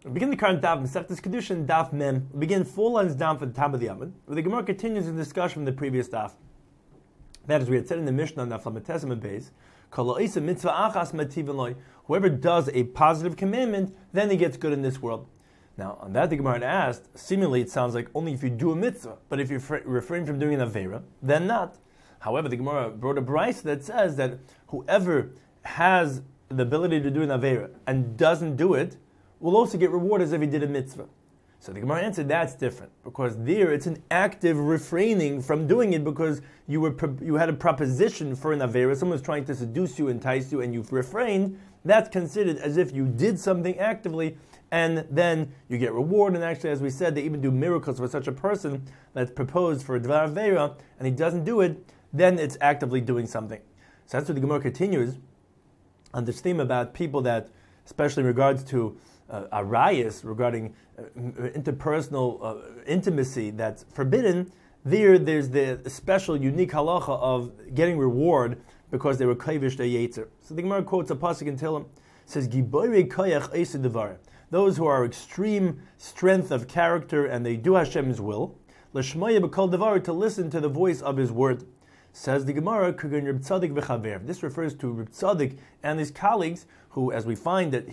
We begin the current daf, Masechtas Kedushin, daf mem. We begin 4 lines down for the top of the oven, where the Gemara continues the discussion from the previous daf. That is, we had said in the Mishnah, daf Lametesim and Beis, mitzvah achas mativin loy. Whoever does a positive commandment, then he gets good in this world. Now, on that the Gemara had asked, seemingly it sounds like only if you do a mitzvah, but if you refrain from doing an avera, then not. However, the Gemara brought a brayso that says that whoever has the ability to do an avera and doesn't do it, will also get reward as if he did a mitzvah. So the Gemara answered that's different, because there it's an active refraining from doing it because you had a proposition for an avera, someone was trying to seduce you, entice you, and you've refrained. That's considered as if you did something actively, and then you get reward. And actually, as we said, they even do miracles for such a person that's proposed for a dvar avera, and he doesn't do it, then it's actively doing something. So that's what the Gemara continues on this theme about people that, especially in regards to arayas, regarding interpersonal intimacy that's forbidden, there's the special, unique halacha of getting reward because they were kaivish their yetzer. So the Gemara quotes a pasuk in Tehillim, says, Giborei koyach eised devar. Those who are extreme strength of character and they do Hashem's will, l'shmaya b'kol devar, to listen to the voice of His word. Says the Gemara, Kugan Reb Tzadik v'chaver. This refers to Reb Tzadik and his colleagues, who, as we find that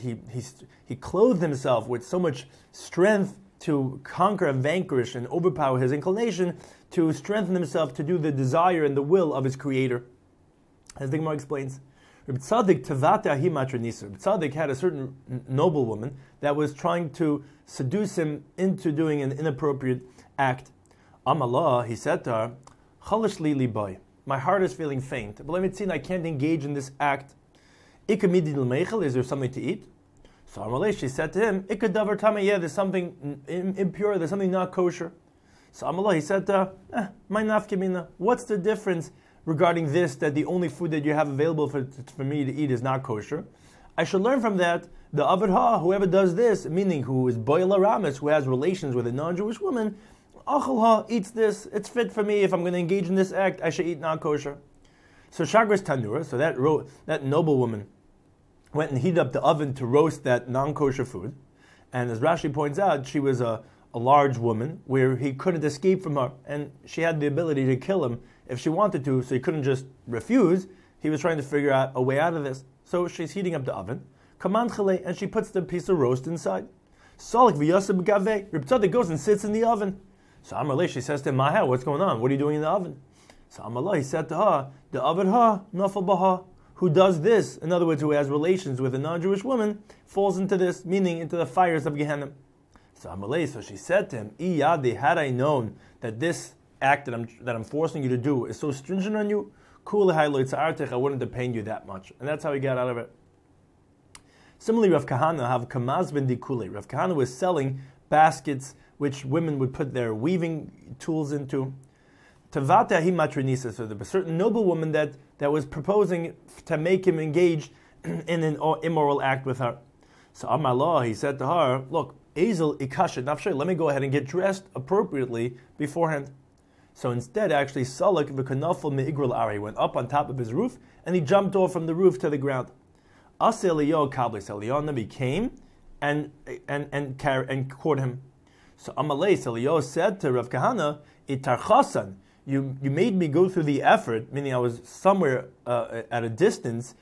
he clothed himself with so much strength to conquer and vanquish and overpower his inclination, to strengthen himself to do the desire and the will of his Creator. As the Gemara explains, Reb Tzadik tavata hi matranisa. Reb Tzadik had a certain noblewoman that was trying to seduce him into doing an inappropriate act. Amalah, he said to her, Chalish li liboy. My heart is feeling faint. But let me see, I can't engage in this act. Is there something to eat? So Amalei, she said to him, davar tama, yeah, there's something impure, there's something not kosher. So Amalei, he said to her, my nafkemina, what's the difference regarding this, that the only food that you have available for me to eat is not kosher? I should learn from that, the aved whoever does this, meaning who is boil aramis, who has relations with a non-Jewish woman, Achal eats this, it's fit for me. If I'm going to engage in this act, I should eat non-kosher. So Shagras Tanura, so that noblewoman went and heated up the oven to roast that non-kosher food. And as Rashi points out, she was a large woman where he couldn't escape from her. And she had the ability to kill him if she wanted to, so he couldn't just refuse. He was trying to figure out a way out of this. So she's heating up the oven, and she puts the piece of roast inside. Salik v'yaseb gaveh. Reb Tzadik goes and sits in the oven. So Amalei, she says to him, Maha, what's going on? What are you doing in the oven? So Amalei, he said to her, the Avad ha, nafal baha, who does this, in other words, who has relations with a non-Jewish woman, falls into this, meaning into the fires of Gehenna. So Amalei, so she said to him, Iyadi, had I known that this act that I'm forcing you to do is so stringent on you, I wouldn't have pained you that much. And that's how he got out of it. Similarly, Rav Kahana have kamaz ben dikule. Rav Kahana was selling baskets which women would put their weaving tools into. Tavata hi matrinisa, so there was a certain noblewoman that was proposing to make him engage in an immoral act with her. So Amalah, he said to her, look, Ezel ikashet nafshay, let me go ahead and get dressed appropriately beforehand. So instead, actually, Salak v'kanafel me'igral ari, went up on top of his roof, and he jumped off from the roof to the ground. Asa Eliyahu kablis, Eliyahu Nabi came and caught him. So Amalei, Eliyahu said to Rav Kahana, Itarchasan, you made me go through the effort, meaning I was somewhere at a distance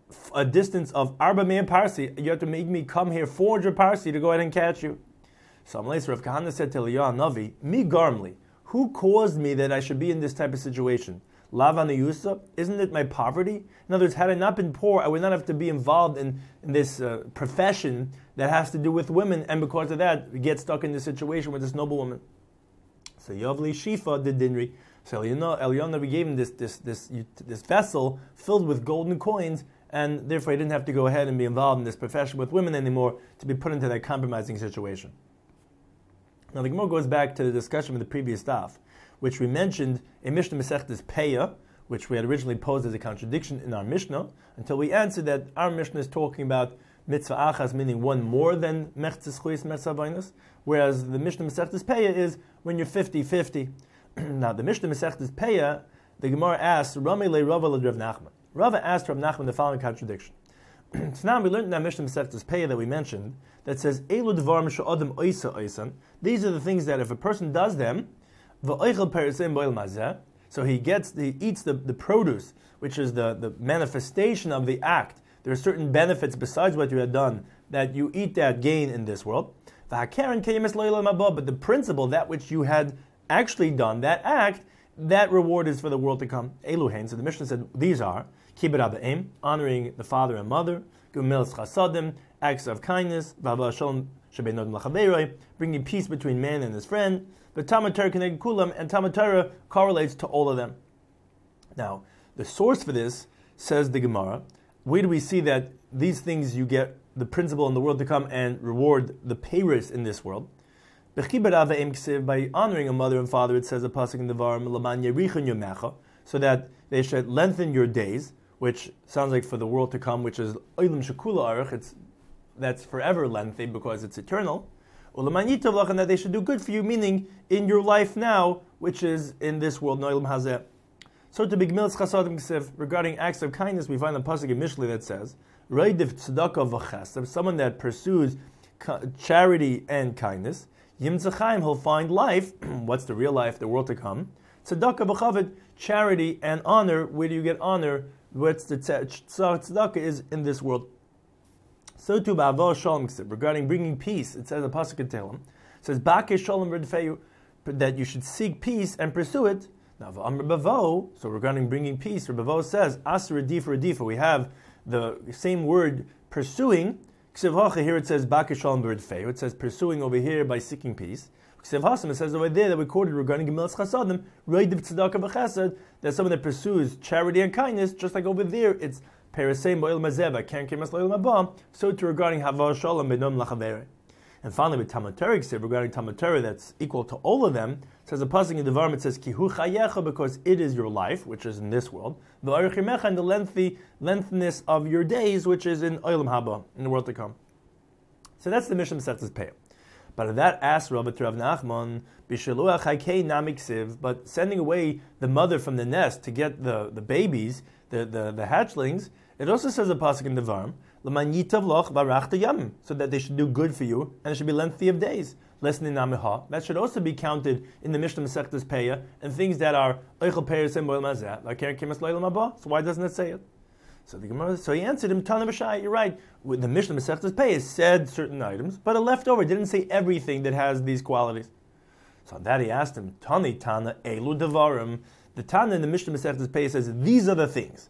of Arba Me'ah Parsi. You have to make me come here 400 Parsi to go ahead and catch you. So Amalei, so Rav Kahana said to Eliyahu Navi, Mi garmli, who caused me that I should be in this type of situation? Lava Yusa, isn't it my poverty? In other words, had I not been poor, I would not have to be involved in this profession that has to do with women, and because of that, we get stuck in this situation with this noblewoman. So Yavli Shifa did Dinri. So Eliyahu gave him this vessel filled with golden coins, and therefore he didn't have to go ahead and be involved in this profession with women anymore to be put into that compromising situation. Now the Gemara goes back to the discussion of the previous daf, which we mentioned in Mishnah Masechtas Peya, which we had originally posed as a contradiction in our Mishnah, until we answered that our Mishnah is talking about mitzvah achas, meaning one more than mechtzis chuyis mertzavainus, whereas the Mishnah Masechtas Peya is when you're 50-50. Now the Mishnah Masechtas Peya, the Gemara asks, Rami le Rava le Rav Nachman. Rava asked Rav Nachman the following contradiction. So now we learned in that Mishnah Masechtas Peah that we mentioned that says, Elu Dvarim she'adam oisa oisan. These are the things that if a person does them, v'oichel peresim bo'il mazeh, so he eats the produce, which is the manifestation of the act. There are certain benefits besides what you had done that you eat that gain in this world. But the principle, that which you had actually done, that act, that reward is for the world to come. Eluhain. So the Mishnah said these are kibbud abaim, honoring the father and mother, gumilas chasadim, acts of kindness, bringing peace between man and his friend. But Talmud Torah keneged kulam, and Talmud Torah correlates to all of them. Now, the source for this, says the Gemara, where do we see that these things you get the principle in the world to come and reward the payers in this world? By honoring a mother and father, it says a pasuk in the Devarim, so that they should lengthen your days, which sounds like for the world to come, which is oilam shekula arich, that's forever lengthy because it's eternal. And that they should do good for you, meaning in your life now, which is in this world, no'ilam hazeh. So to bigmil's chasadim ksiv, regarding acts of kindness, we find a pasuk in Mishlei that says, Reidiv tzedakah v'chesed, someone that pursues charity and kindness, Yimtzachaim, he'll find life. What's the real life, the world to come? Tzedakah b'chaved, charity and honor. Where do you get honor? What's the tzedakah is in this world. So too, ba'avah shalom ksiv, regarding bringing peace, it says a pasuk in Tehillim, it says, Ba'kei shalom b'rdefeyu, that you should seek peace and pursue it. Now, so regarding bringing peace, Rabbi says, Asr redifa, we have the same word, pursuing. Here it says, Ba'kei shalom b'rdefeyu, it says pursuing over here by seeking peace. It says over there that we quoted regarding Gemilas Chasadim, Reidiv tzedakah v'chesed, that someone that pursues charity and kindness, just like over there, it's Pereseim bo'il mazeh, Karen kemas lo'il mabah, so too regarding Havah shalom b'nom lachavere. And finally, with Talmud Torah, regarding Talmud Torah, that's equal to all of them, it says a pasuk in the Devarim, it says, Kihu chayecha, because it is your life, which is in this world, v'arich yimecha, and the lengthiness of your days, which is in Olam Haba, in the world to come. So that's the Mishnah Masechtas Peah. But that asks Rav Nachman, Bisheluach haikei namiksiv, but sending away the mother from the nest to get the babies, the hatchlings, it also says a pasuk in the Devarim, so that they should do good for you, and it should be lengthy of days. That should also be counted in the Mishnah Masechtas Peah, and things that are so why doesn't it say it? So the Gemara, so he answered him, Tana b'shai, you're right. The Mishnah Masechtas Peah said certain items, but it left over. It didn't say everything that has these qualities. So on that he asked him, Tana elu devarim. The Tana in the Mishnah Masechtas Peah says these are the things.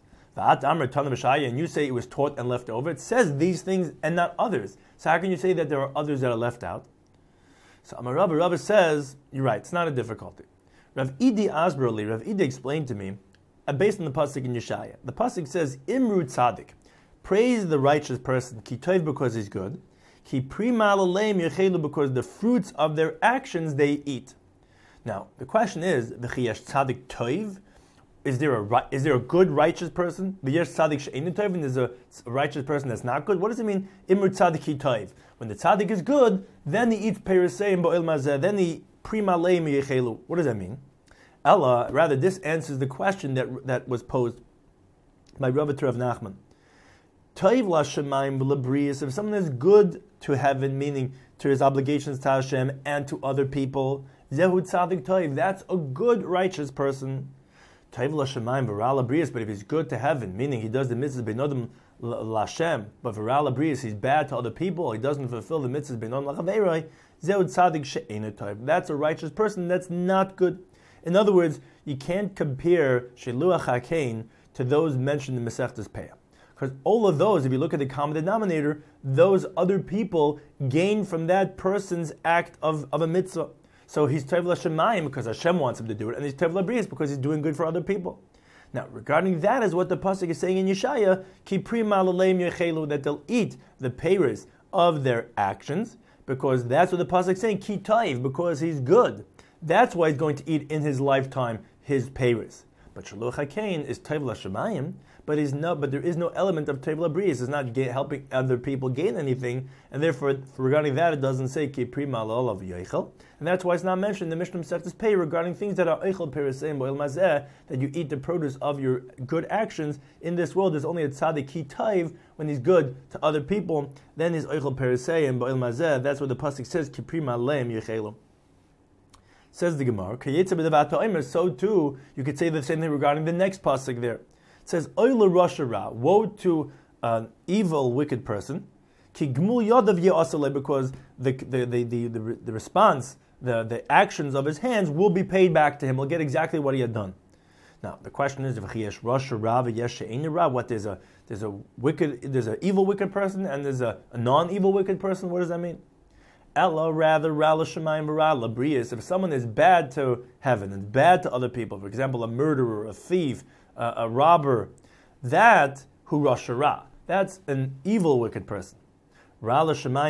And you say it was taught and left over. It says these things and not others. So how can you say that there are others that are left out? So Amar Rabba says, you're right, it's not a difficulty. Rav Idi Asberli, Rav Idi explained to me, based on the pasuk in Yeshaya. The pasuk says, Imru tzaddik, praise the righteous person, ki tov, because he's good, ki primal aleim yechelu, because the fruits of their actions they eat. Now, the question is, v'chiyesh tzaddik tov, is there a good righteous person? V'yesh tzaddik she'einu tov, and there's a righteous person that's not good? What does it mean? Imru tzaddik ki tov. When the tzaddik is good, then he eats pereseim bo'il mazeh, then he primal aleim yechelu. What does that mean? Ella, rather, this answers the question that was posed by Rav Nachman. Toiv l'shamayim v'lebrius, if someone is good to heaven, meaning to his obligations to Hashem and to other people, zehu tzadik toiv, that's a good, righteous person. Toiv l'shamayim v'ra lebrius, but if he's good to heaven, meaning he does the mitzvahs b'nodim l'Hashem, but v'ra lebrius, he's bad to other people, he doesn't fulfill the mitzvahs b'nodim l'chaveiroi, zehu tzadik she'einu toiv, that's a righteous person, that's not good. In other words, you can't compare Sheluach HaKain to those mentioned in Masechtas Peah. Because all of those, if you look at the common denominator, those other people gain from that person's act of a mitzvah. So he's Tov L'Shamayim because Hashem wants him to do it, and he's Tov L'Brius because he's doing good for other people. Now, regarding that is what the pasuk is saying in Yeshaya, Ki prima l'leim yechelu, that they'll eat the payers of their actions, because that's what the pasuk is saying, Ki Tov, because he's good. That's why he's going to eat in his lifetime his payers. But Shaluch HaKain is Tov LaShemayim, but there is no element of Tov LaBriyas. It's not helping other people gain anything, and therefore, regarding that, it doesn't say Ki Prima L'Olav Yoichel. And that's why it's not mentioned in the Mishnah Masechtas Pei regarding things that are Eichel Periseim Bo'il Mazeh, that you eat the produce of your good actions. In this world, there's only a tzaddik Ki Taiv when he's good to other people. Then he's Eichel Periseim Bo'il Mazeh. That's what the pasuk says, Ki Prima Leim Yoichelu. Says the Gemara, so too, you could say the same thing regarding the next pasuk there. It says, Oila Rasha Ra, woe to an evil, wicked person, Ki Gmul Yodav Ye'asaleh, because the response, the actions of his hands will be paid back to him. He'll get exactly what he had done. Now, the question is, what there's an evil wicked person and there's a non-evil wicked person. What does that mean? Ella, rather, if someone is bad to heaven and bad to other people, for example, a murderer, a thief, a robber, that's an evil wicked person. But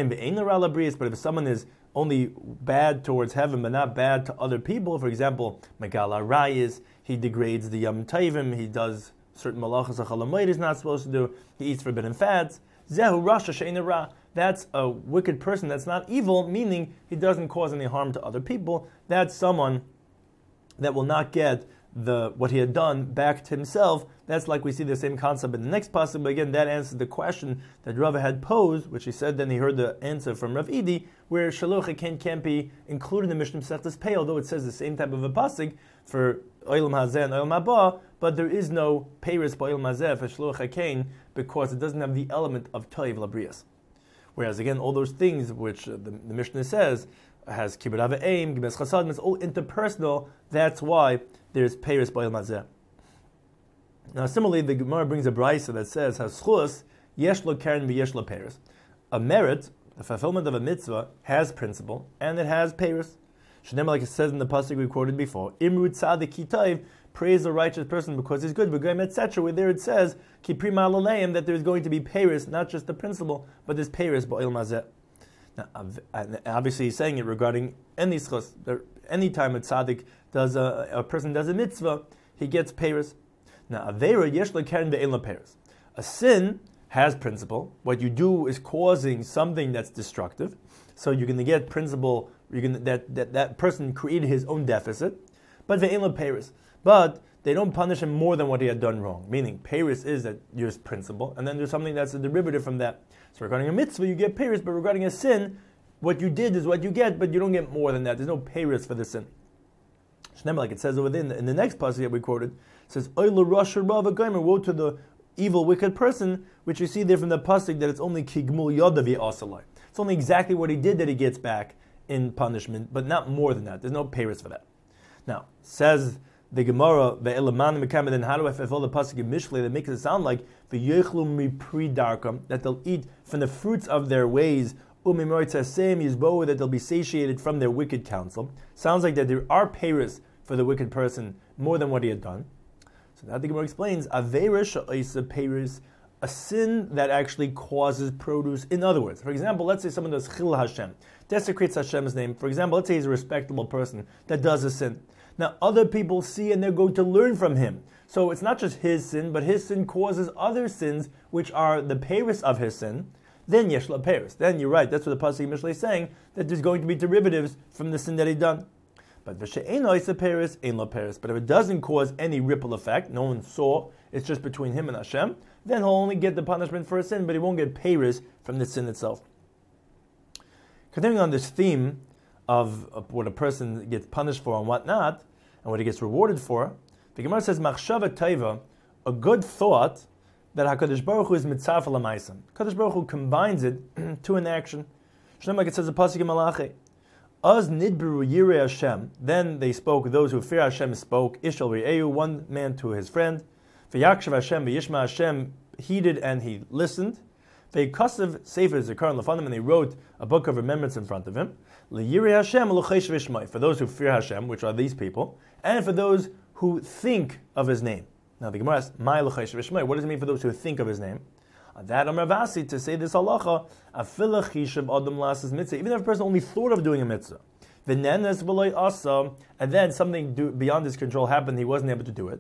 if someone is only bad towards heaven but not bad to other people, for example, Megala Rayis, he degrades the Yom Tovim, he does certain malachas achalamayt he's not supposed to do, he eats forbidden fats, Zehu Rasha She'ein Ra. That's a wicked person that's not evil, meaning he doesn't cause any harm to other people. That's someone that will not get what he had done back to himself. That's like we see the same concept in the next passage, but again, that answers the question that Rava had posed, which he said then he heard the answer from Rav Idi, where Shaluch HaKain can't be included in the Mishnah Masechtas Pei, although it says the same type of a pasuk for Olam Hazeh and Olam Haba, but there is no Peiris by Olam Hazeh for Shaluch HaKain because it doesn't have the element of Toiv Labrias. Whereas again, all those things which the Mishnah says has kibbud avim, gibes chasadim, it's all interpersonal. That's why there's peiris b'olam hazeh. Now, similarly, the Gemara brings a brayso that says haschus yesh lo keren v'yesh lo peiris. A merit, the fulfillment of a mitzvah, has principle and it has peiris. Shneimar, like it says in the pasuk we quoted before, imru tzadik kitayv, praise the righteous person because he's good, etc. Where there it says ki prima l'leim, that there's going to be peiris, not just the principle, but there's peiris b'olam hazeh. Now, obviously, he's saying it regarding any schus. Any time a tzaddik does a person does a mitzvah, he gets peiris. Now, avera yesh l'keren ve'en l'peiris. A sin has principle. What you do is causing something that's destructive, so you're going to get principle. That person created his own deficit, but ve'en l'peiris. But they don't punish him more than what he had done wrong. Meaning, peiris is that there's principle, and then there's something that's a derivative from that. So regarding a mitzvah, you get peiris, but regarding a sin, what you did is what you get, but you don't get more than that. There's no peiris for the sin. Shneimar, like it says over there in the next passage that we quoted, it says, Oila Rasha Ra v'Gomer, woe to the evil, wicked person, which you see there from the pasuk that it's only Kigmul Yodav Ye'asalai. It's only exactly what he did that he gets back in punishment, but not more than that. There's no peiris for that. Now, says the Gemara, then how do I fulfill the pasuk in Mishlei that makes it sound like that they'll eat from the fruits of their ways, that they'll be satiated from their wicked counsel? Sounds like that there are peiris for the wicked person more than what he had done. So now the Gemara explains, peiris, a sin that actually causes produce. In other words, for example, let's say someone does chil Hashem, desecrates Hashem's name. For example, let's say he's a respectable person that does a sin. Now, other people see and they're going to learn from him. So it's not just his sin, but his sin causes other sins, which are the peiris of his sin. Then yesh la peiris. Then you're right. That's what the pasuk Mishlei is saying, that there's going to be derivatives from the sin that he done. But v'she'eino isa peiris, ein la peiris. But if it doesn't cause any ripple effect, no one saw, it's just between him and Hashem, then he'll only get the punishment for a sin, but he won't get peiris from the sin itself. Continuing on this theme of what a person gets punished for and what not, and what he gets rewarded for, the Gemara says, Machshava Taiva, a good thought, that HaKadosh Baruch Hu is mitzaf l'maisam. HaKadosh Baruch Hu combines it to an action. Shneimar, like it says, the pasuk in Malachi, Az nidberu yirei Hashem, then they spoke, those who fear Hashem spoke, Ishal Re'eu, one man to his friend, V'yakshav Hashem, V'yishma Hashem, heeded and he listened, V'yikasav Sefer Zikaron Lefanim, and they wrote a book of remembrance in front of him, L'yirei Hashem, L'cheish V'shmai, for those who fear Hashem, which are these people, and for those who think of his name. Now the Gemara asks, "My l'cheish v'shmai." What does it mean for those who think of his name? That Amar Vasi, to say this halacha, afilah chishav adam lasses mitzvah. Even if a person only thought of doing a mitzvah, v'nenes v'loy asa, and then something beyond his control happened, he wasn't able to do it.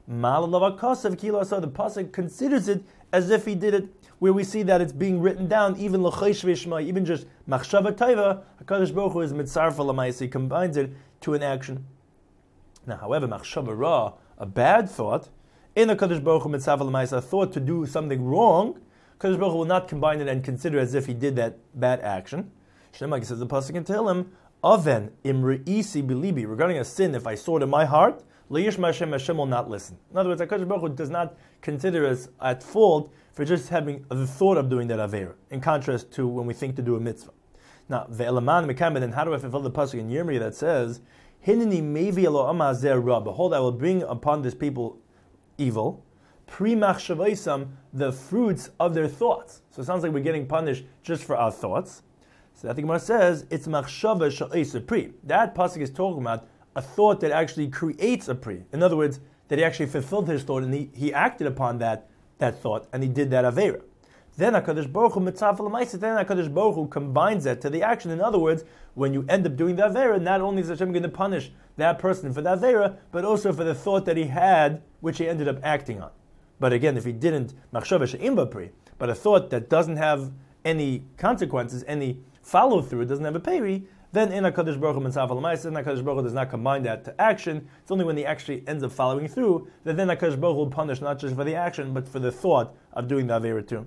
Malalavakasav kilo. So the pasuk considers it as if he did it, where we see that it's being written down, even l'chaysh v'shma, even just machshava taiva. Hakadosh Baruch Hu is mitzarfa l'maisa. He combines it to an action. Now, however, machshava ra, a bad thought, in a Kadosh Baruch Hu mitzarfa l'maisa, a thought to do something wrong, Kadosh Baruch Hu will not combine it and consider as if he did that bad action. Shneimag says the pasuk in Tehillim, Aven imreisi bilibi, regarding a sin, if I saw it in my heart, le'yishma Hashem will not listen. In other words, HaKadosh Baruch Hu does not consider us at fault for just having the thought of doing that Aveira, in contrast to when we think to do a mitzvah. Now, ve'elaman mekam, then how do I fulfill the pasuk in Yirmiyah that says, Hineni mevi elo amazeh ra, behold, I will bring upon this people evil, pre-machshavaisam, the fruits of their thoughts. So it sounds like we're getting punished just for our thoughts. So that the Gemara says, it's machshava sha'is a pri. That pasuk is talking about a thought that actually creates a pri. In other words, that he actually fulfilled his thought and he acted upon that thought and he did that avera. Then HaKadosh Baruch Hu mitzvah l'maisa, then HaKadosh Baruch Hu combines that to the action. In other words, when you end up doing the avera, not only is Hashem going to punish that person for the avera, but also for the thought that he had, which he ended up acting on. But again, if he didn't, machshava she'im b'pri, but a thought that doesn't have any consequences, any follow-through, it doesn't have a peri, then in HaKadosh Baruch Hu mitzvah l'maisa, then HaKadosh Baruch Hu does not combine that to action. It's only when he actually ends up following through that then HaKadosh Baruch Hu will punish not just for the action, but for the thought of doing the avera too.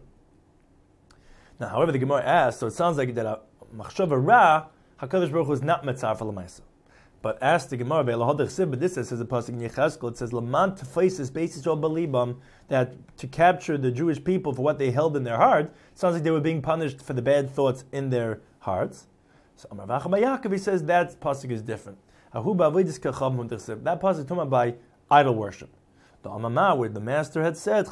Now, however, the Gemara asks, so it sounds like that machshava ra, HaKadosh Baruch Hu is not mitzvah l'maisa. But ask the Gemara, but this says a pasuk in Yechezkel, it says, Laman tefaisis beis Yisrael balibam, that to capture the Jewish people for what they held in their heart, it sounds like they were being punished for the bad thoughts in their hearts. So Amar Vacham Yaakov, he says that pasuk is different. That pasuk is talking about by idol worship. The Amamah, where the master had said,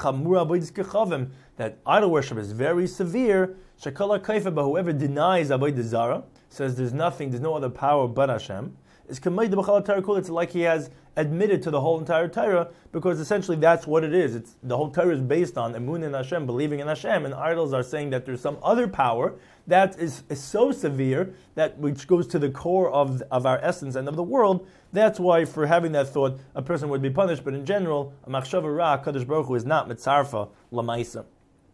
that idol worship is very severe, Shekala Kaifa, but whoever denies Avodah Zarah, says there's no other power but Hashem, it's like he has admitted to the whole entire Torah, because essentially that's what it is. It's the whole Torah is based on emun in Hashem, believing in Hashem, and idols are saying that there's some other power that is so severe that which goes to the core of our essence and of the world. That's why for having that thought a person would be punished. But in general, a machshava ra, Kadosh Baruch Hu is not mitzarfa lamaisa.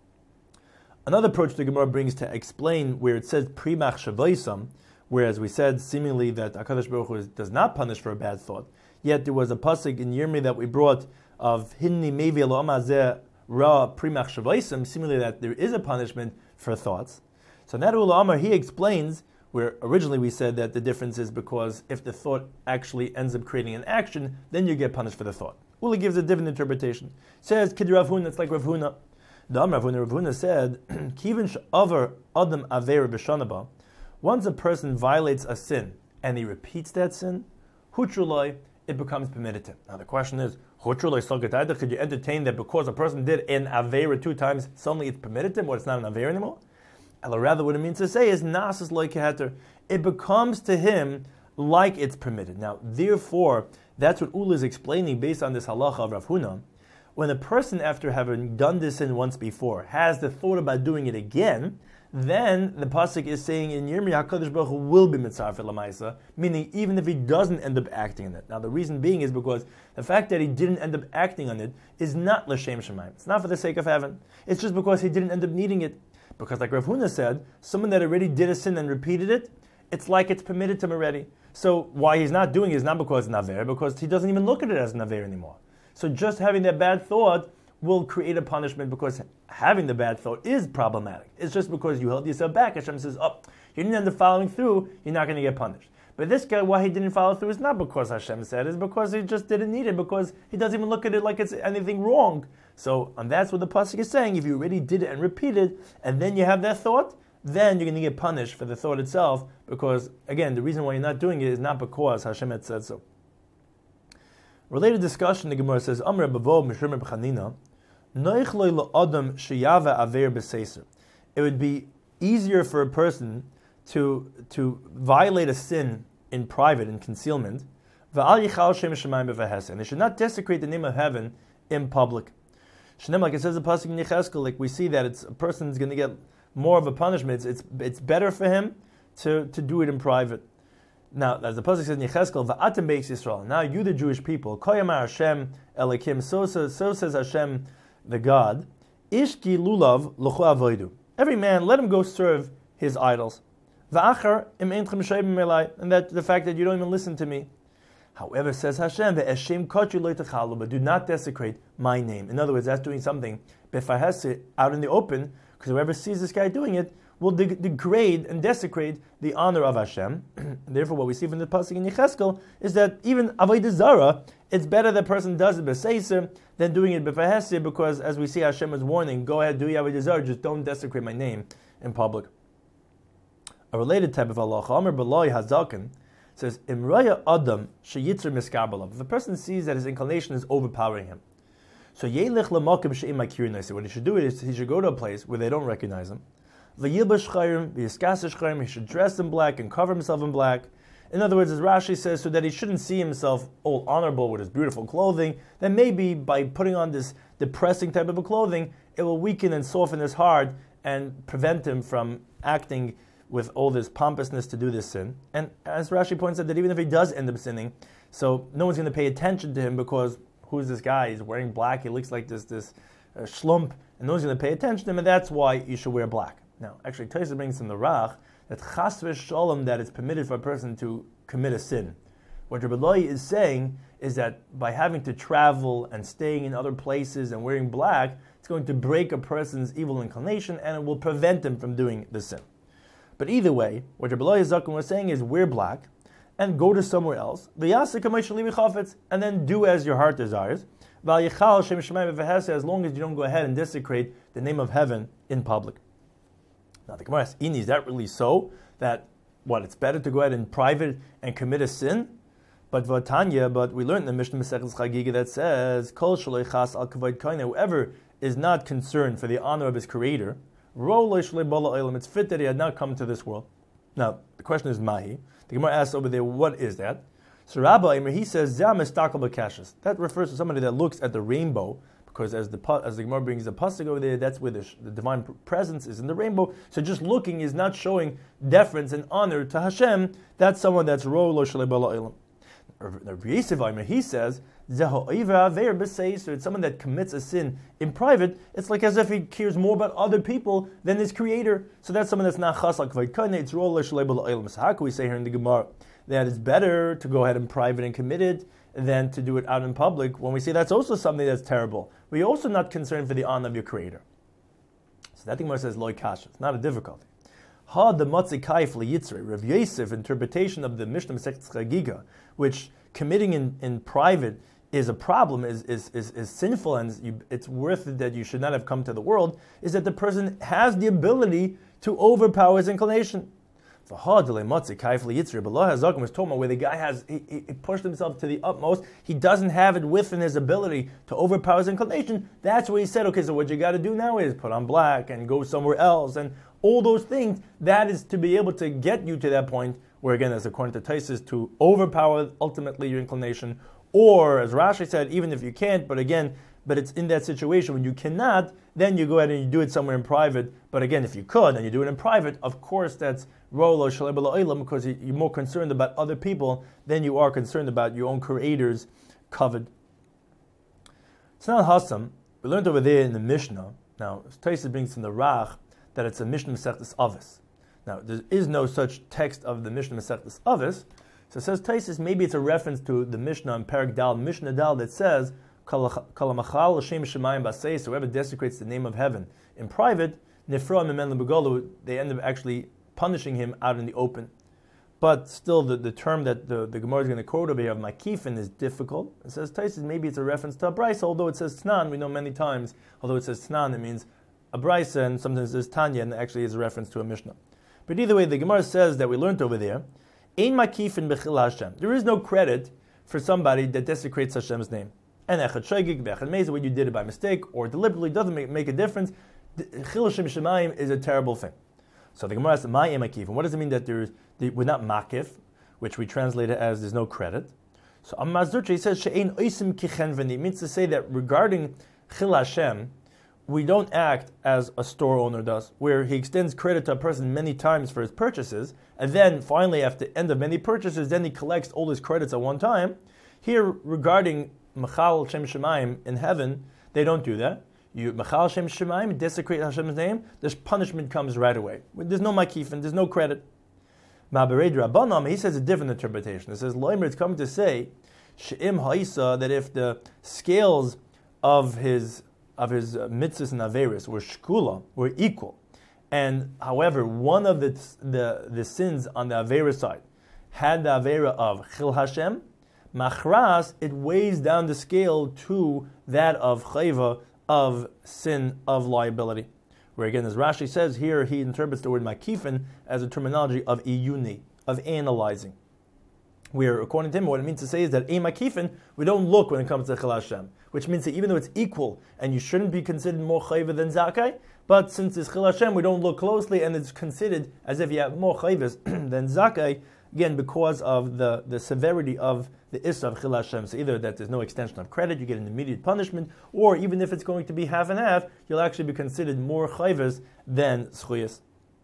Another approach the Gemara brings to explain where it says pri machshavaisam, whereas we said seemingly that HaKadosh Baruch Hu does not punish for a bad thought. Yet there was a pasuk in Yirmiyah that we brought of Hinni mevi lo amazeh ra pri machshavaisam, seemingly that there is a punishment for thoughts. So Naru Amar, he explains where originally we said that the difference is because if the thought actually ends up creating an action, then you get punished for the thought. Uli gives a different interpretation. Says Kid Rav Huna, it's like Rav Huna. The Rav Huna said, Kivin sh'avar adam avera b'shanaba. Once a person violates a sin and he repeats that sin, hutrulai, it becomes permitted to him. Now the question is, hutrulai salgatayda, could you entertain that because a person did an avera 2 times, suddenly it's permitted to him, or it's not an avera anymore? Or rather, what it means to say is, nasas loy keheter, it becomes to him like it's permitted. Now, therefore, that's what Ula is explaining based on this halacha of Rav Huna. When a person, after having done this sin once before, has the thought about doing it again, then the pasuk is saying in Yirmiyah, HaKadosh Baruch Hu will be mitzvah l'maisa, meaning even if he doesn't end up acting on it. Now the reason being is because the fact that he didn't end up acting on it is not l'shem shemaim. It's not for the sake of heaven. It's just because he didn't end up needing it. Because like Rav Huna said, someone that already did a sin and repeated it, it's like it's permitted to him already. So why he's not doing it is not because it's naver, because he doesn't even look at it as naver anymore. So just having that bad thought will create a punishment, because having the bad thought is problematic. It's just because you held yourself back. Hashem says, oh, you didn't end up following through, you're not going to get punished. But this guy, why he didn't follow through is not because Hashem said, it's because he just didn't need it, because he doesn't even look at it like it's anything wrong. So, and that's what the pasuk is saying. If you already did it and repeated, and then you have that thought, then you're going to get punished for the thought itself, because, again, the reason why you're not doing it is not because Hashem had said so. Related discussion, the Gemara says, Amr Bavo Mishrim B'Chanina, it would be easier for a person to violate a sin in private, in concealment, and they should not desecrate the name of heaven in public. Like it says in pasuk in Yechezkel, like we see that a person is going to get more of a punishment. It's better for him to do it in private. Now, as the pasuk says in Yecheskel, "Va'atem beis Yisrael." Now, you the Jewish people, Koyamar Hashem Elokim. So says Hashem, the God. Ishki lulav l'chu avodu. Every man, let him go serve his idols. Va'achar im eintchem sheibim elai, and that the fact that you don't even listen to me. However, says Hashem, ve'eshem kotchu lo techalu, but do not desecrate my name. In other words, that's doing something befahese out in the open, because whoever sees this guy doing it will degrade and desecrate the honor of Hashem. And therefore, what we see from the pasuk in Yecheskel is that even avodah zara, it's better that person does it b'seiser than doing it b'fahesir, because as we see, Hashem is warning, go ahead, do your avodah zara, just don't desecrate my name in public. A related type of halacha, Amar B'loi Hazaken, says, Imraya Adam sheyitzer miskarbalav. If a person sees that his inclination is overpowering him, so yelich lemakim she'im makirnei. What he should do is he should go to a place where they don't recognize him. V'yilbash chayrim, v'yiskasesh chayrim. He should dress in black and cover himself in black. In other words, as Rashi says, so that he shouldn't see himself all honorable with his beautiful clothing. Then maybe by putting on this depressing type of a clothing, it will weaken and soften his heart and prevent him from acting with all this pompousness to do this sin. And as Rashi points out, that even if he does end up sinning, so no one's going to pay attention to him, because who's this guy? He's wearing black, he looks like this shlump, and no one's going to pay attention to him, and that's why you should wear black. Now, actually, Tosfos brings in the Rach that chas v'sholom, that it's permitted for a person to commit a sin. What Rabbi Loi is saying is that by having to travel and staying in other places and wearing black, it's going to break a person's evil inclination, and it will prevent him from doing the sin. But either way, what Rabbi Eliezer Zaken was saying is wear black and go to somewhere else, and then do as your heart desires, as long as you don't go ahead and desecrate the name of heaven in public. Now the Gemara asks, is that really so? That it's better to go ahead in private and commit a sin? But we learned in the Mishnah Maseches Chagiga that says, whoever is not concerned for the honor of his creator, it's fit that he had not come to this world. Now, the question is Mahi. The Gemara asks over there, what is that? So Rabbi, he says, that refers to somebody that looks at the rainbow, because as the Gemara brings the pasuk over there, that's where the divine presence is in the rainbow. So just looking is not showing deference and honor to Hashem. That's someone that's ro lo shalei bala olam. He says, it's someone that commits a sin in private. It's like as if he cares more about other people than his creator. So that's someone that's not chasak v'kane. It's ro lo shalei bala olam. So how can we say here in the Gemara that it's better to go ahead in private and commit it than to do it out in public, when we say that's also something that's terrible? We're also not concerned for the honor of your creator. So that Gemara says loy kasha. It's not a difficulty. Ha the matzi kaif liyitzrei. Rav Yosef interpretation of the Mishnah Masechet Chagiga, which committing in private is a problem, is sinful, and it's worth it that you should not have come to the world, is that the person has the ability to overpower his inclination. Was talking about where the guy he pushed himself to the utmost. He doesn't have it within his ability to overpower his inclination. That's where he said, okay, so what you got to do now is put on black and go somewhere else and all those things. That is to be able to get you to that point where, again, as according to Tosfos, to overpower ultimately your inclination, or as Rashi said, even if you can't, but it's in that situation when you cannot, then you go ahead and you do it somewhere in private. But again, if you could and you do it in private, of course that's rolo shalei bala olam, because you're more concerned about other people than you are concerned about your own creator's covered. It's not hasam. We learned over there in the Mishnah. Now, Tosfos brings in the Rach that it's a Mishnah Masechtas Avos. Now, there is no such text of the Mishnah Masechtas Avos. So it says Tosfos, maybe it's a reference to the Mishnah in Perek Dal, Mishnah Dal, that says, whoever desecrates the name of heaven in private, they end up actually punishing him out in the open. But still, the term that the Gemara is going to quote over here of makifin is difficult. It says Tosfos, maybe it's a reference to a brisa, although it says tnan. We know many times, although it says tnan, it means a brisa, and sometimes it says tanya, and actually is a reference to a mishnah. But either way, the Gemara says that we learned over there, ein makifin bechil Hashem. There is no credit for somebody that desecrates Hashem's name. And echad shegig v'echad meizer, when you did it by mistake or deliberately, doesn't make a difference. Chil Shem Shemayim is a terrible thing. So the Gemara says, "My emakif." And what does it mean that we're not makif, which we translate it as there's no credit? So Amazurcha, he says she'ein oisim kichen v'ni, means to say that regarding Chil Hashem, we don't act as a store owner does, where he extends credit to a person many times for his purchases, and then finally, after the end of many purchases, then he collects all his credits at one time. Here, regarding Machal Shem Shemaim in heaven, they don't do that. You Machal Shem Shemaim, desecrate Hashem's name, the punishment comes right away. There's no makifin, there's no credit. Ma'abered Rabbanam, he says a different interpretation. It says, Loimer, it's coming to say, She'im Ha'isa, that if the scales of his mitzvahs and averis were shkula, were equal, and however one of the sins on the avera side had the avera of chil Hashem, machras, it weighs down the scale to that of chayva, of sin, of liability. Where again, as Rashi says here, he interprets the word makifin as a terminology of iyuni, of analyzing. Where, according to him, what it means to say is that a makifin, we don't look when it comes to chil Hashem, which means that even though it's equal, and you shouldn't be considered more chayva than zakai, but since it's chil Hashem, we don't look closely, and it's considered as if you have more chayvas than zakai, again, because of the severity of the issa of chil Hashem. So either that there's no extension of credit, you get an immediate punishment, or even if it's going to be half and half, you'll actually be considered more chayvas than zchuyas.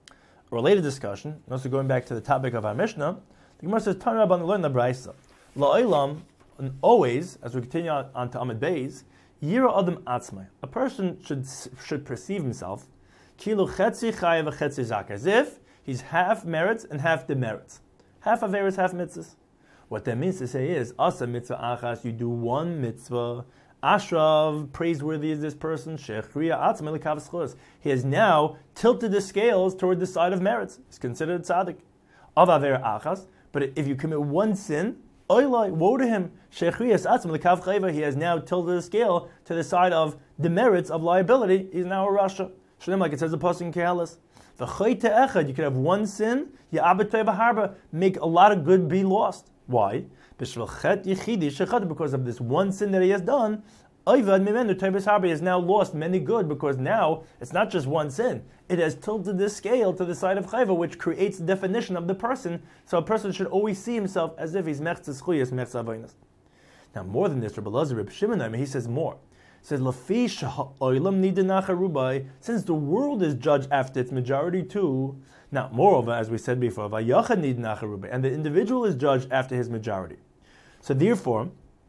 A related discussion, also going back to the topic of our Mishnah, the Gemara says, Tan Rabban learn the Braisa. La'olam, and always, as we continue on to Amid Beis, Yira Adam Atzmai. A person should perceive himself, Kilu Chetzi Chayav Chetzi Zak, as if he's half merits and half demerits. Half averis, half mitzvahs. What that means to say is, Asa mitzvah achas, you do one mitzvah, Ashrav, praiseworthy is this person, Shechriya Atzmai L'kav Schus. He has now tilted the scales toward the side of merits. He's considered tzaddik. Of aver achas, but if you commit one sin, oilai, woe to him. Shechriyas atzm l'kav chayva. He has now tilted the scale to the side of demerits of liability. He's now a rasha. Shalem, like it says the pasuk in Kehalas. V'chayte echad. You could have one sin. Ya'abetay b'harba. Make a lot of good be lost. Why? Because of this one sin that he has done. He has now lost many good, because now it's not just one sin. It has tilted the scale to the side of chayva, which creates the definition of the person. So a person should always see himself as if he's mechzes chuyas, mechzes avonos. Now, more than this, Rabbi Elazar, Reb Shimon, he says more. He says, Lafi sha'olam nidinach harubai, since the world is judged after its majority too. Now, moreover, as we said before, vayachad nidinach harubai, and the individual is judged after his majority. So therefore,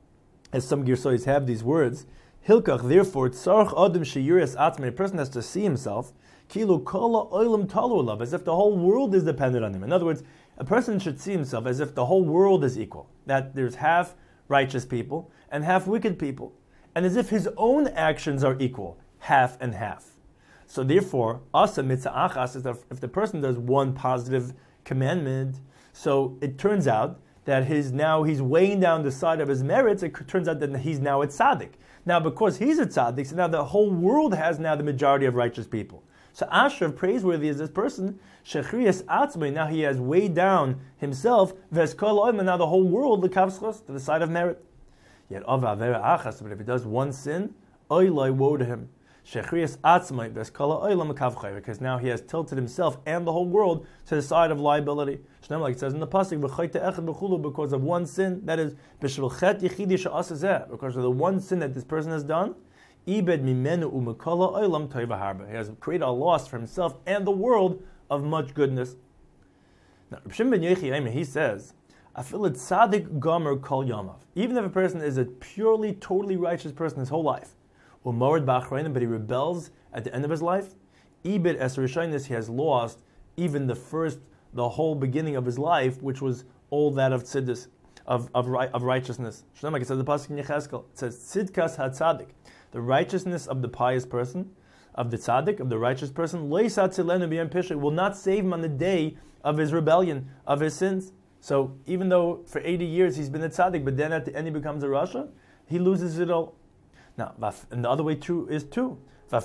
as some Girsois have these words, Hilkach, therefore, tzarch adam sheyiras atzmei, a person has to see himself, kilu kala oilam talu alav, as if the whole world is dependent on him. In other words, a person should see himself as if the whole world is equal, that there's half righteous people and half wicked people, and as if his own actions are equal, half and half. So therefore, asa mitzvah achas, is that if the person does one positive commandment, so it turns out that he's weighing down the side of his merits. It turns out that he's now a tzaddik. Now, because he's a tzaddik, so now the whole world has now the majority of righteous people. So Asher, praiseworthy is this person, Shechriyas Atzmei, now he has weighed down himself, Veskol Oim, and now the whole world, the Kavschos, to the side of merit. Yet, Ava Avera Achas, but if he does one sin, Oilai, woe to him. Shechriyas Atzmei, Veskol Oilam Kavchay, because now he has tilted himself and the whole world to the side of liability. Shneim, like it says in the pasuk, V'chayte Echad B'chulu, because of one sin, that is, B'shvilchet Yechidi Sha'asazeh, because of the one sin that this person has done, Ibed Mimenu U'Mekala Oilam Toiva Harba. He has created a loss for himself and the world of much goodness. Now, Reb Shimon ben Yochai, he says, Afil Tzadik Gomer Kol Yamav. Even if a person is a purely, totally righteous person his whole life, U'Morid B'Achrayim, but he rebels at the end of his life, Ibed Eser Rishaynis, he has lost even the whole beginning of his life, which was all that of tziddus, of righteousness. Like it says the pasuk in Yecheskel, it says Tzidkas HaTzadik, the righteousness of the pious person, of the tzaddik, of the righteous person, will not save him on the day of his rebellion, of his sins. So even though for 80 years he's been a tzaddik, but then at the end he becomes a rasha, he loses it all. Now, and the other way too is too.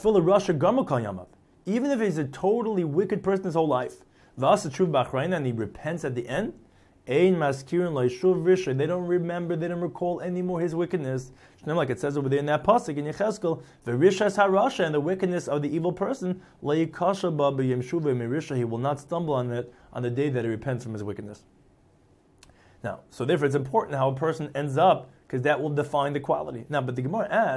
Even if he's a totally wicked person his whole life, and he repents at the end, they don't remember, they don't recall anymore his wickedness. Like it says over there in that pasuk in Yecheskel, and the wickedness of the evil person, he will not stumble on it on the day that he repents from his wickedness. Now, so therefore it's important how a person ends up, because that will define the quality. Now, but the Gemara asks,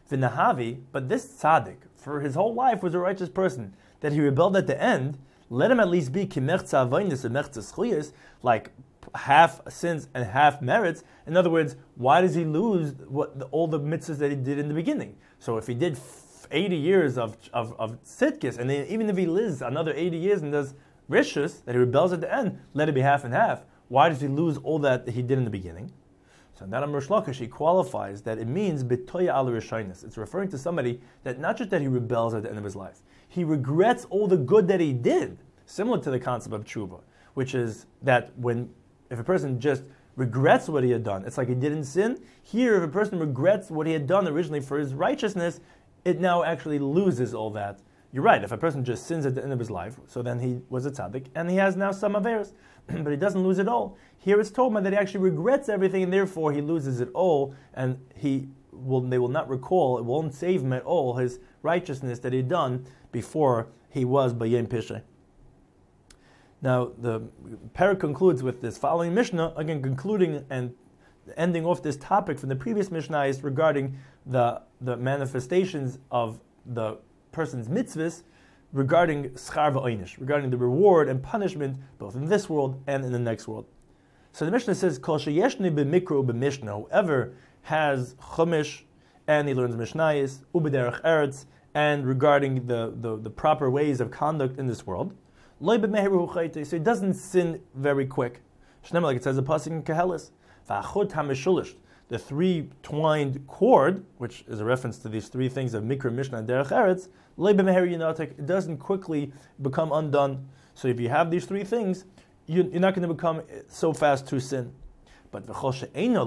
V'nahavi, but this tzaddik, for his whole life, was a righteous person. That he rebelled at the end, let him at least be kimechza avaynis and mechza schuyas, like half sins and half merits. In other words, why does he lose all the mitzvahs that he did in the beginning? So if he did 80 years of tzidkis, and then even if he lives another 80 years and does rishus, that he rebels at the end, let it be half and half. Why does he lose all that he did in the beginning? So that Rish Lakish, he qualifies that it means bitoya al rishaynis. It's referring to somebody that not just that he rebels at the end of his life, he regrets all the good that he did, similar to the concept of tshuva, which is that if a person just regrets what he had done, it's like he didn't sin. Here, if a person regrets what he had done originally for his righteousness, it now actually loses all that. You're right, if a person just sins at the end of his life, so then he was a tzaddik, and he has now some averos, but he doesn't lose it all. Here it's told that he actually regrets everything, and therefore he loses it all, and they will not recall, it won't save him at all, his righteousness that he had done before he was Bayem Pishay. Now, the parak concludes with this following Mishnah, again concluding and ending off this topic from the previous Mishnah is regarding the manifestations of the person's mitzvahs, regarding schar v'oinish, regarding the reward and punishment both in this world and in the next world. So the Mishnah says, Kol sheyeshni b'mikra u'b'mishnah, whoever has chumash and he learns mishnayis, u'b'derech eretz, and regarding the proper ways of conduct in this world, so he doesn't sin very quick. Like it says the pasuk in Kehelis, v'achut hamishulish, the three-twined cord, which is a reference to these three things of Mikra, Mishnah, and Derech Eretz, it doesn't quickly become undone. So if you have these three things, you're not going to become so fast to sin. But whoever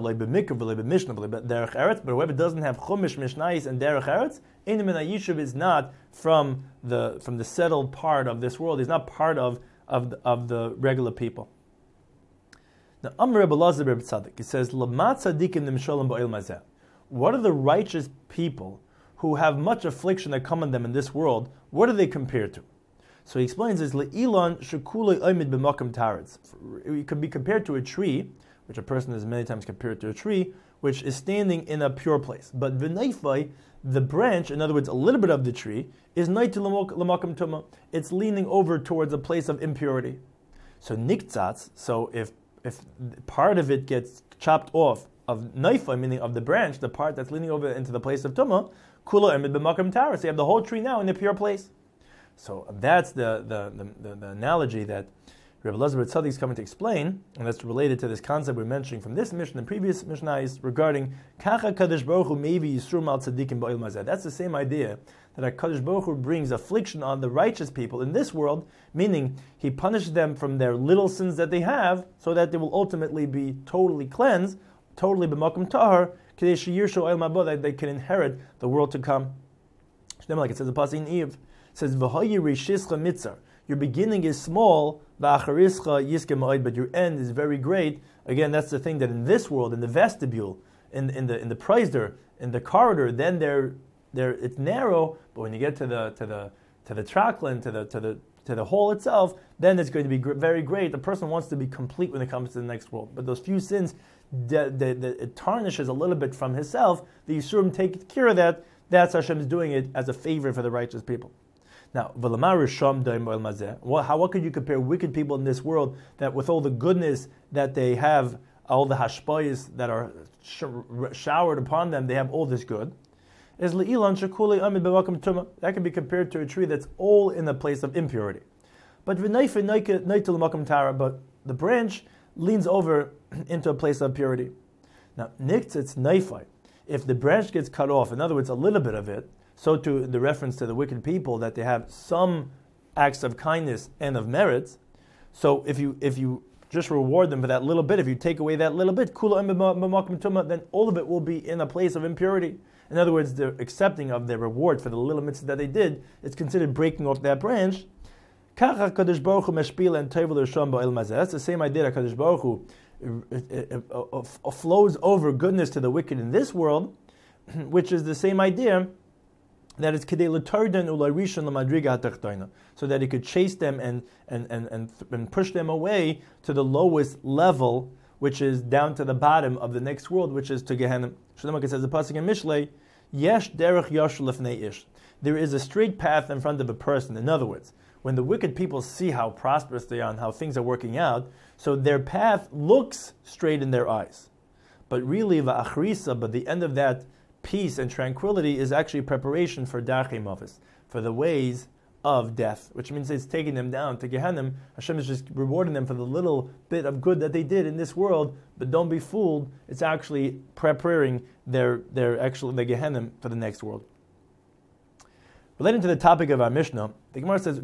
doesn't have Chumash, Mishnayis, and Derech Eretz, Yishuv is not from the settled part of this world. He's not part of the regular people. Now, Amr Rebbe Elazar Rebbe Tzaddik, he says, what are the righteous people who have much affliction that come on them in this world? What are they compared to? So he explains this, it could be compared to a tree, which a person is many times compared to a tree, which is standing in a pure place. But v'neifai, the branch, in other words, a little bit of the tree, is nait l'makom tuma. It's leaning over towards a place of impurity. So niktzatz, so if part of it gets chopped off of naifa, meaning of the branch, the part that's leaning over into the place of tumah, kula emid b'makom tara. So you have the whole tree now in a pure place. So that's the analogy that Rebbe Elazar Tzaddik is coming to explain, and that's related to this concept we're mentioning from this Mishnah and previous Mishnahs regarding Kacha Kadosh Baruch Hu maybe Yisrum al Tzadikim Ba'il Mazeh. That's the same idea that Kadosh Baruch Hu brings affliction on the righteous people in this world, meaning He punishes them from their little sins that they have, so that they will ultimately be totally cleansed, totally b'makom tahar, that they can inherit the world to come. Like it says the pasuk in Eve, it says V'hayi Rishischa Mitzar. Your beginning is small, but your end is very great. Again, that's the thing that in this world, in the vestibule, in the Preisder, in the corridor, then it's narrow. But when you get to the tracklin, to the hall itself, then it's going to be very great. The person wants to be complete when it comes to the next world. But those few sins, it tarnishes a little bit from himself. The Yisurim take care of that. That's Hashem is doing it as a favor for the righteous people. Now, what could you compare wicked people in this world that with all the goodness that they have, all the hashpayas that are showered upon them, they have all this good? That can be compared to a tree that's all in a place of impurity. But the branch leans over into a place of purity. Now, if the branch gets cut off, in other words, a little bit of it, so to the reference to the wicked people, that they have some acts of kindness and of merits. So if you just reward them for that little bit, if you take away that little bit, then all of it will be in a place of impurity. In other words, the accepting of their reward for the little mitzvah that they did is considered breaking off that branch. That's the same idea that Kadosh Baruch Hu flows over goodness to the wicked in this world, which is the same idea that it's kedei l'tarden u'larishon l'madriga hatachtayna, so that he could chase them and push them away to the lowest level, which is down to the bottom of the next world, which is to Gehenna. Shlomo says the pasuk in Mishlei, Yesh derech yashar lefnei ish. There is a straight path in front of a person. In other words, when the wicked people see how prosperous they are and how things are working out, so their path looks straight in their eyes. But really, but the end of that peace and tranquility is actually preparation for darchei mavis, for the ways of death, which means it's taking them down to Gehenna. Hashem is just rewarding them for the little bit of good that they did in this world, but don't be fooled, it's actually preparing their Gehenna for the next world. Relating to the topic of our Mishnah, the Gemara says,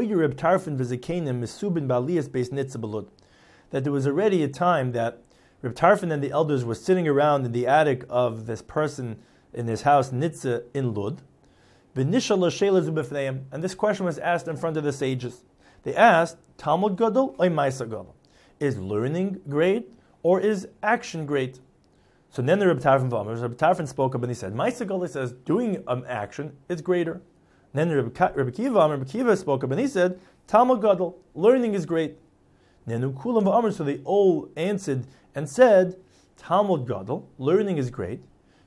that there was already a time that Reb Tarfon and the elders were sitting around in the attic of this person in his house, Nitza, in Lud. And this question was asked in front of the sages. They asked, Talmud Gadol or Maisa Gadol? Is learning great or is action great? So then the Reb Tarfon spoke up and he said, Maisa Gadol says, doing an action is greater. Then Reb Kiva spoke up and he said, Talmud Gadol, learning is great. So they all answered and said, Talmud Gadol, learning is great.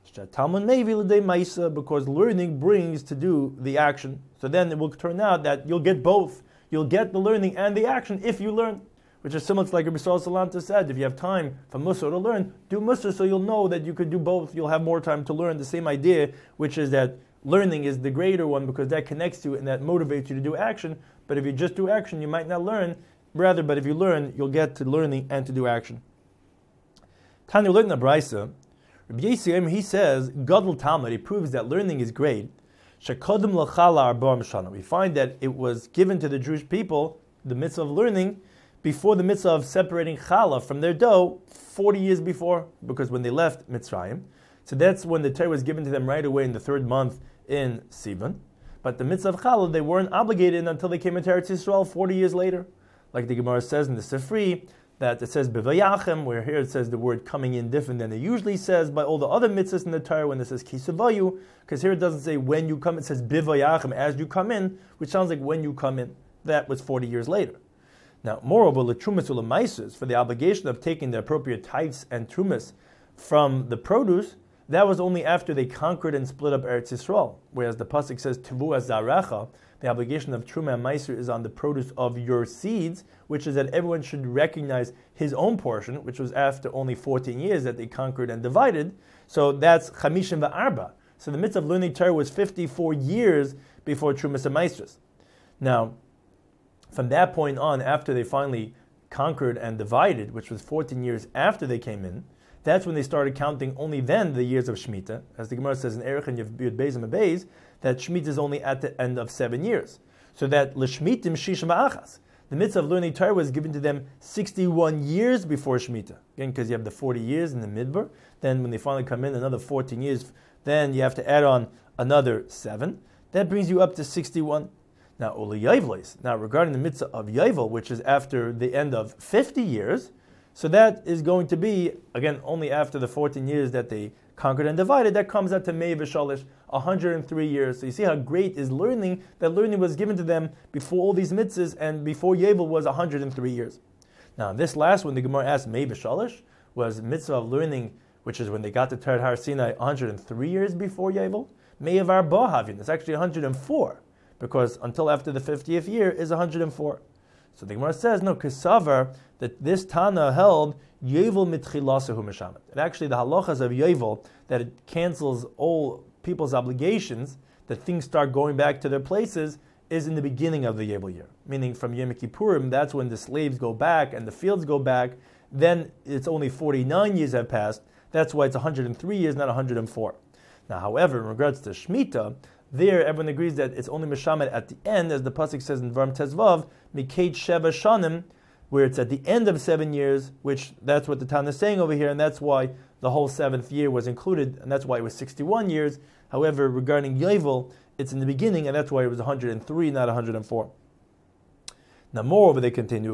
Because learning brings to do the action. So then it will turn out that you'll get both. You'll get the learning and the action if you learn. Which is similar to like Rabbi Yisrael Salanta said, if you have time for Musar to learn, do Musar so you'll know that you could do both. You'll have more time to learn. The same idea, which is that learning is the greater one because that connects to you and that motivates you to do action. But if you just do action, you might not learn. Rather, but if you learn, you'll get to learning and to do action. Tanya learned in Abraisa, Rabbi Yisrael, he says, Gadol Talmud, he proves that learning is great. Shekodim l'chala arba mishana. We find that it was given to the Jewish people, the mitzvah of learning, before the mitzvah of separating challah from their dough, 40 years before, because when they left Mitzrayim. So that's when the Torah was given to them right away in the 3rd month in Sivan. But the mitzvah of challah, they weren't obligated until they came into Eretz Yisrael 40 years later. Like the Gemara says in the Sifri, that it says b'vayachem, where here it says the word coming in different than it usually says by all the other mitzvahs in the Torah when it says kisavayu, because here it doesn't say when you come, it says b'vayachem, as you come in, which sounds like when you come in. That was 40 years later. Now, moreover, l'trumas u'l'maisus, for the obligation of taking the appropriate tithes and trumas from the produce, that was only after they conquered and split up Eretz Yisrael, whereas the pasuk says tevu zarecha, the obligation of Truma and Meiser is on the produce of your seeds, which is that everyone should recognize his own portion, which was after only 14 years that they conquered and divided. So that's Chamishim va'arba. So the mitzvah of learning Torah was 54 years before Trumas and Meisers. Now, from that point on, after they finally conquered and divided, which was 14 years after they came in, that's when they started counting only then the years of Shemitah. As the Gemara says in Erech and Yud Beis and Beis, that Shemitah is only at the end of 7 years. So that L'Shmitim Shishim Achas, the mitzvah of learning Torah was given to them 61 years before Shemitah. Again, because you have the 40 years in the Midbar. Then when they finally come in, another 14 years. Then you have to add on another 7. That brings you up to 61. Now, Uli Yavlis. Now, regarding the mitzvah of Yavel, which is after the end of 50 years, so that is going to be, again, only after the 14 years that they conquered and divided, that comes out to Mei V'Shalish, 103 years. So you see how great is learning, that learning was given to them before all these mitzvahs, and before Yavel was 103 years. Now, this last one, the Gemara asked, Mei V'Shalish, was mitzvah of learning, which is when they got to Terat Har Sinai 103 years before Yavel. Mei of Arba Havin, it's actually 104, because until after the 50th year is 104. So the Gemara says, no, Kesavar, that this Tana held Yovel mitchilasahu mishamet. And actually the halachas of Yovel, that it cancels all people's obligations, that things start going back to their places, is in the beginning of the Yovel year. Meaning from Yom Kippurim, that's when the slaves go back and the fields go back. Then it's only 49 years have passed. That's why it's 103 years, not 104. Now, however, in regards to Shemitah, there, everyone agrees that it's only Meshamet at the end, as the pasuk says in Dvarim Tezvav, Mikate Sheva Shanim, where it's at the end of 7 years, which that's what the Tana is saying over here, and that's why the whole 7th year was included, and that's why it was 61 years. However, regarding Yovel, it's in the beginning, and that's why it was 103, not 104. Now, moreover, they continue,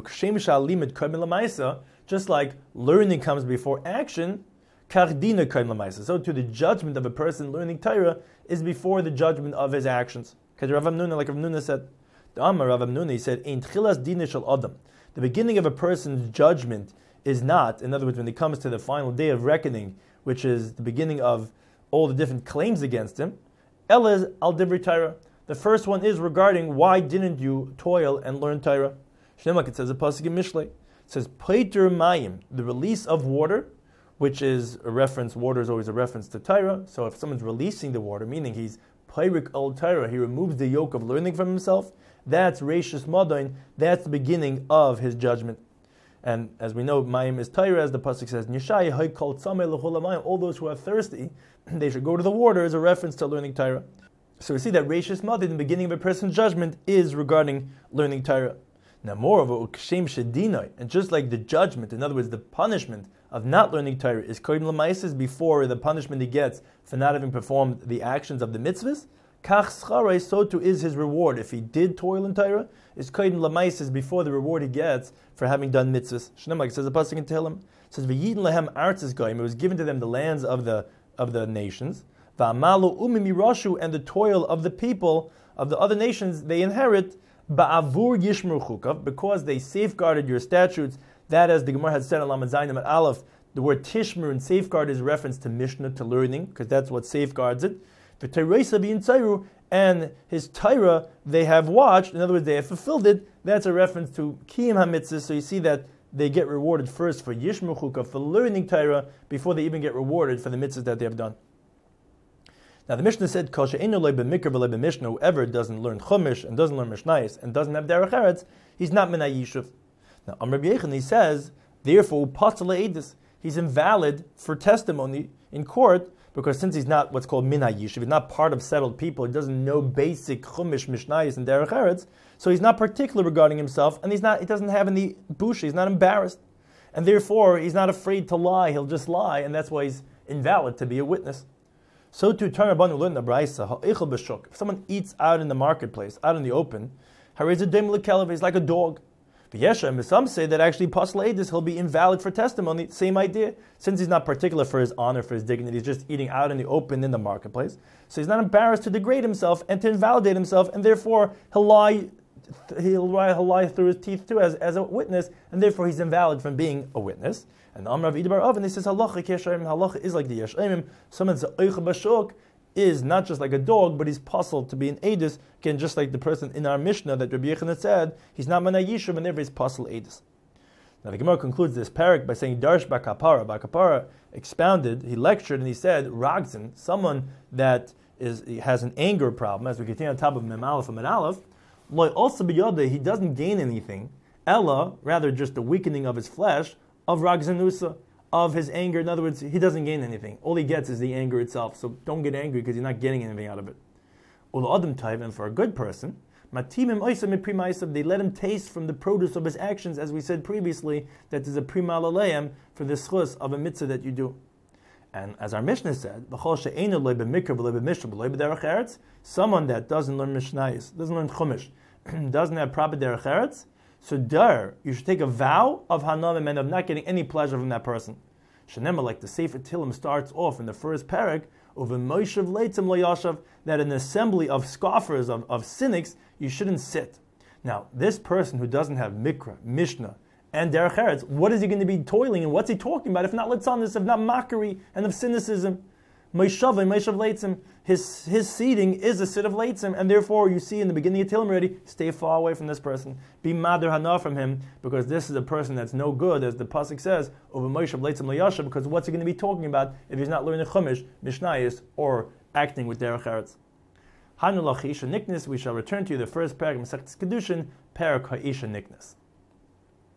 just like learning comes before action, so to the judgment of a person learning Torah is before the judgment of his actions. Because Rav Amnuna, like Rav Amnuna said, Rav Amnuna, he said, the beginning of a person's judgment is not, in other words, when it comes to the final day of reckoning, which is the beginning of all the different claims against him. Elez al divri Torah. The first one is regarding why didn't you toil and learn Torah? Shnemak, it says a pasuk in Mishlei. It says Peiter Mayim, the release of water, which is a reference. Water is always a reference to Torah. So if someone's releasing the water, meaning he's Peirik al Torah, he removes the yoke of learning from himself. That's Reishis Madain. That's the beginning of his judgment. And as we know, Mayim is Torah, as the pasuk says, Nishai haykol tzamei l'chol hamayim. All those who are thirsty, they should go to the water, is a reference to learning Torah. So we see that Reishis Madain, the beginning of a person's judgment, is regarding learning Torah. Now, moreover, ukshem shedinai, and just like the judgment, in other words, the punishment of not learning Torah is kodim l'maises, before the punishment he gets for not having performed the actions of the mitzvahs, kach scharai, so too is his reward. If he did toil in Torah, is kodim l'maises, before the reward he gets for having done mitzvahs. Shnemak, says the pasuk in Tehillim, says v'yidin lehem artzes goyim, it was given to them the lands of the nations, v'amalu umimirashu, and the toil of the people of the other nations they inherit, ba'avur yishmur chukav, because they safeguarded your statutes. That, as the Gemara had said in Lamed Zayin at Aleph, the word tishmur and safeguard is reference to Mishnah, to learning, because that's what safeguards it. The Tereisa being Tzayru, and his Torah they have watched, in other words, they have fulfilled it. That's a reference to Kiyim HaMitzvah. So you see that they get rewarded first for Yishmur Chukav, for learning Torah, before they even get rewarded for the mitzvahs that they have done. Now the Mishnah said, Kol she'eino lo b'mikra v'lo b'mishnah, whoever doesn't learn Chumash and doesn't learn Mishnayos and doesn't have Derech Eretz, he's not min ha'yishuv. Now Amr Rabbi Yechon, he says, therefore pasul le'edus, he's invalid for testimony in court, because since he's not what's called min ha'yishuv, he's not part of settled people, he doesn't know basic Chumash, Mishnayos and Derech Eretz, so he's not particular regarding himself, and he doesn't have any busha, he's not embarrassed, and therefore he's not afraid to lie, he'll just lie, and that's why he's invalid to be a witness. So too, if someone eats out in the marketplace, out in the open, he's like a dog. Some say that actually pasal edus, he'll be invalid for testimony. Same idea. Since he's not particular for his honor, for his dignity, he's just eating out in the open in the marketplace. So he's not embarrassed to degrade himself and to invalidate himself, and therefore he'll lie through his teeth too as a witness, and therefore he's invalid from being a witness. And the Amr of Idabar Oven, he says halacha is like the yeshayim. Someone's oicha b'shuk is not just like a dog, but he's puzzled to be an edus. Again, just like the person in our Mishnah that Rabbi Yechon had said, he's not mana yishuv, and therefore he's puzzled edus. Now the Gemara concludes this parak by saying Darsh Bakapara. Bakapara expounded, he lectured, and he said Ragzin, someone that has an anger problem, as we continue on top of Mem Aleph and Mem Aleph, also b'yoda, he doesn't gain anything. Ella, rather just the weakening of his flesh, of Ragzanusa, of his anger. In other words, he doesn't gain anything. All he gets is the anger itself. So don't get angry because you're not getting anything out of it. And for a good person, they let him taste from the produce of his actions, as we said previously, that is a prima laleim for the schus of a mitzvah that you do. And as our Mishnah said, someone that doesn't learn Mishnayos, doesn't learn Chumash, doesn't have proper derech eretz, so you should take a vow of hanam and of not getting any pleasure from that person. Shenema, like the Sefer Tehillim starts off in the first parak, over Moshev Leitzim Lo Yashav, that in an assembly of scoffers, of cynics, you shouldn't sit. Now, this person who doesn't have Mikra, Mishnah, and Derech Eretz, what is he going to be toiling in? What's he talking about? If not litzanis, if not mockery, and of cynicism. Moshev Leitzim, his seating is a sit of Leitzim, and therefore you see in the beginning of Tehillim already, stay far away from this person. Be Mader Hana from him, because this is a person that's no good, as the pasuk says, over Moshev Leitzim Layasha, because what's he going to be talking about if he's not learning Chumash, Mishnayos, or acting with Derech Eretz? Hanu Lach Isha Niknis, we shall return to the first parak of Masechet Kedushin, parak HaIsha Niknis.